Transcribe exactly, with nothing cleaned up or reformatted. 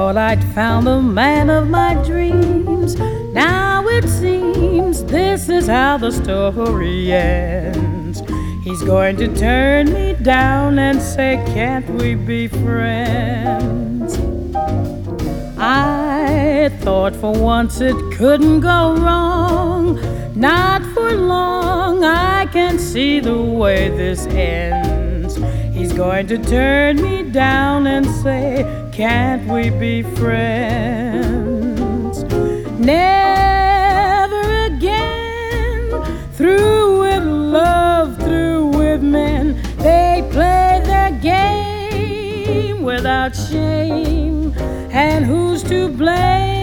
thought I'd found the man of my dreams. Now it seems this is how the story ends. He's going to turn me down and say, can't we be friends? I thought for once it couldn't go wrong. Not for long, I can see the way this ends. He's going to turn me down and say, can't we be friends? Never again, through with love, through with men. They play their game without shame. And who's to blame?